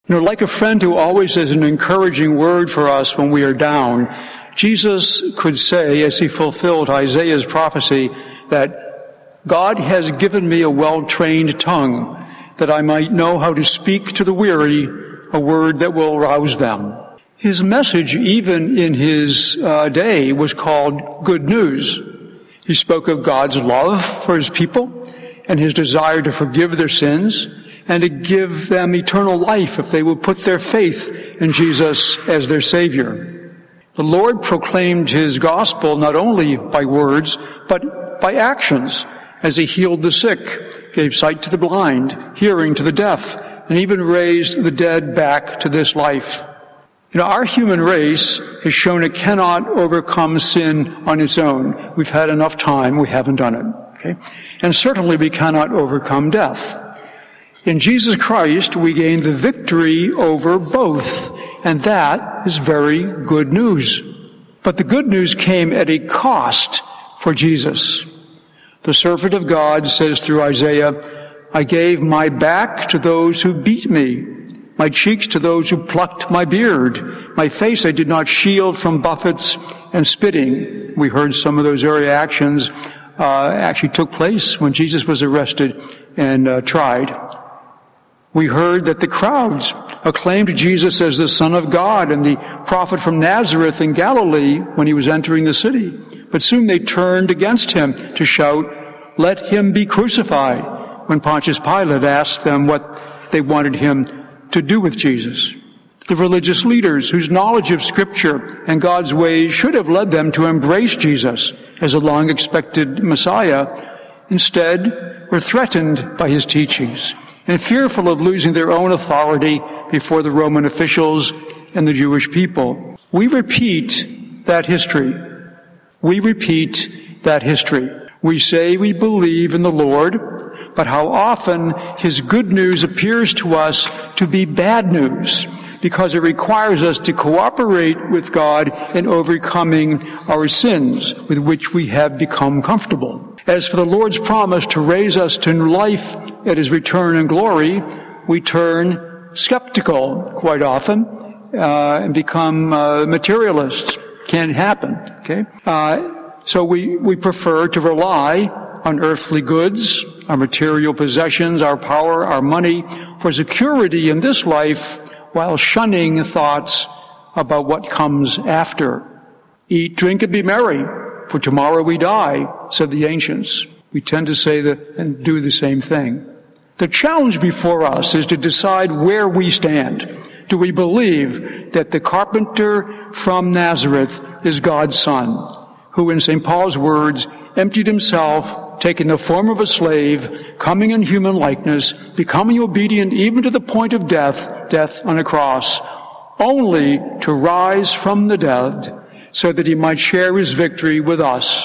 Like a friend who always has an encouraging word for us when we are down, Jesus could say, as he fulfilled Isaiah's prophecy, that God has given me a well-trained tongue, that I might know how to speak to the weary a word that will rouse them. His message, even in his day, was called good news. He spoke of God's love for his people and his desire to forgive their sins and to give them eternal life if they will put their faith in Jesus as their Savior. The Lord proclaimed his gospel not only by words, but by actions, as he healed the sick, gave sight to the blind, hearing to the deaf, and even raised the dead back to this life. Our human race has shown it cannot overcome sin on its own. We've had enough time, we haven't done it. Okay? And certainly we cannot overcome death. In Jesus Christ, we gain the victory over both, and that is very good news. But the good news came at a cost for Jesus. The servant of God says through Isaiah, I gave my back to those who beat me, my cheeks to those who plucked my beard. My face I did not shield from buffets and spitting. We heard some of those very actions actually took place when Jesus was arrested and tried. We heard that the crowds acclaimed Jesus as the Son of God and the prophet from Nazareth in Galilee when he was entering the city. But soon they turned against him to shout, let him be crucified, when Pontius Pilate asked them what they wanted him to do with Jesus. The religious leaders, whose knowledge of Scripture and God's ways should have led them to embrace Jesus as a long-expected Messiah, instead were threatened by his teachings and fearful of losing their own authority before the Roman officials and the Jewish people. We repeat that history. We repeat that history. We say we believe in the Lord, but how often his good news appears to us to be bad news because it requires us to cooperate with God in overcoming our sins with which we have become comfortable. As for the Lord's promise to raise us to life at his return in glory, we turn skeptical quite often and become materialists. Can't happen, okay? So we prefer to rely on earthly goods, our material possessions, our power, our money, for security in this life, while shunning thoughts about what comes after. Eat, drink, and be merry, for tomorrow we die, said the ancients. We tend to say that and do the same thing. The challenge before us is to decide where we stand. Do we believe that the carpenter from Nazareth is God's Son, who, in St. Paul's words, emptied himself, taking the form of a slave, coming in human likeness, becoming obedient even to the point of death on a cross, only to rise from the dead so that he might share his victory with us?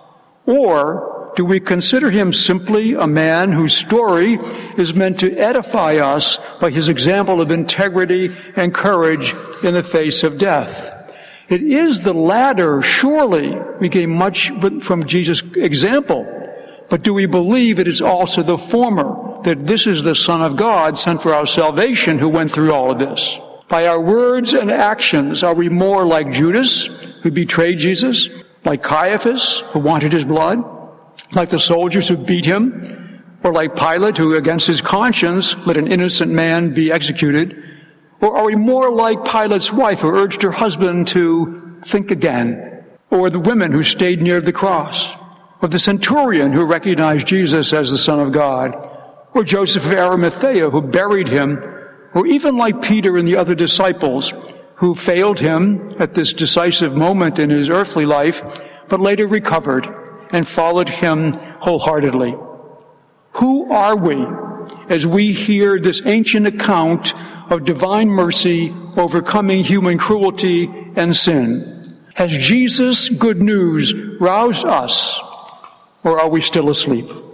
Or do we consider him simply a man whose story is meant to edify us by his example of integrity and courage in the face of death? It is the latter, surely. We gain much from Jesus' example. But do we believe it is also the former, that this is the Son of God sent for our salvation who went through all of this? By our words and actions, are we more like Judas, who betrayed Jesus, like Caiaphas, who wanted his blood, like the soldiers who beat him, or like Pilate, who against his conscience let an innocent man be executed? Or are we more like Pilate's wife, who urged her husband to think again? Or the women who stayed near the cross? Or the centurion who recognized Jesus as the Son of God? Or Joseph of Arimathea, who buried him? Or even like Peter and the other disciples, who failed him at this decisive moment in his earthly life, but later recovered and followed him wholeheartedly? Who are we as we hear this ancient account of divine mercy overcoming human cruelty and sin? Has Jesus' good news roused us, or are we still asleep?